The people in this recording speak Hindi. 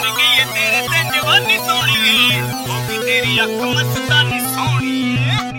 कर गई है तेरे ते जवानी सोनी, होगी तेरी अख मस्तानी सोनी।